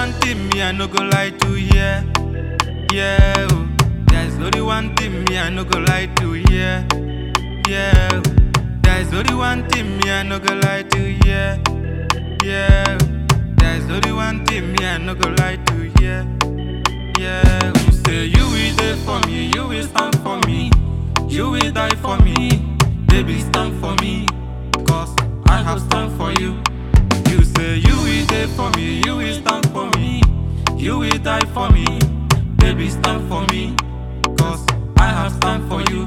one thing me I no go lie to, yeah, yeah. Oh. There's only one thing me I no go lie to, yeah, yeah. Oh. There's only one thing me I no go lie to, yeah, yeah. Oh. There's only one thing me I no go lie to, yeah, yeah. Oh. You say you will there for me, you will stand for me, you will die for me, baby stand for me, cause I have stand for you. You say you will there for me, you will stand for me, you will die for me, baby stand for me, cause I have stand for you.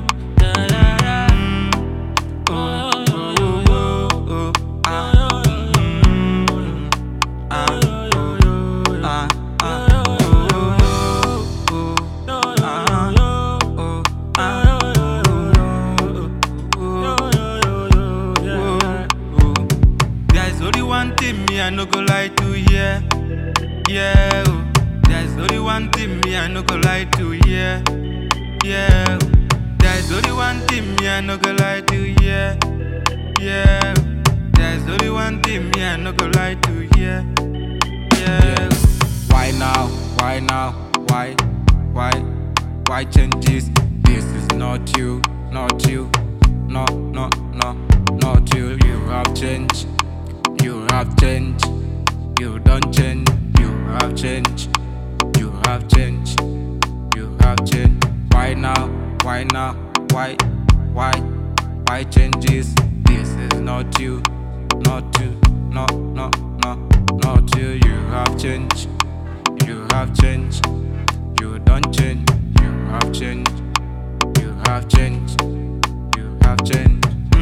One thing me I no go lie to, yeah, yeah. Oh. There's only one thing me I no go lie to, yeah, yeah. Oh. There's only one thing me I no go lie to, yeah, yeah. Oh. There's only one thing me I no go lie to, yeah, yeah. Why now? Why now? Why change this? This is not you, not you, not you. You have changed. You have changed, you don't change. You have changed, you have changed, you have changed. Why now? Why now? Why change this? This is not you, not you, not you. You have changed, you have changed, you don't change. You have changed, you have changed, you have changed.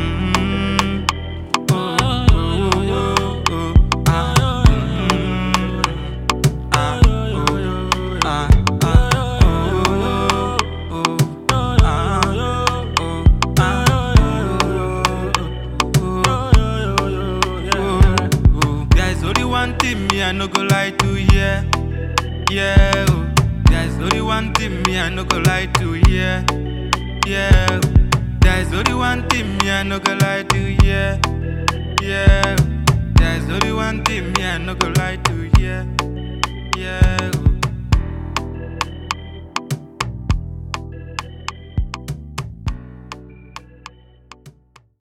One thing me I no go lie to, yeah, yeah. Oh. There's only one thing me I no go lie to, yeah, yeah. Oh. There's only one thing me I no go lie to, yeah, yeah. Oh. There's only one thing me I no go lie to, yeah, yeah.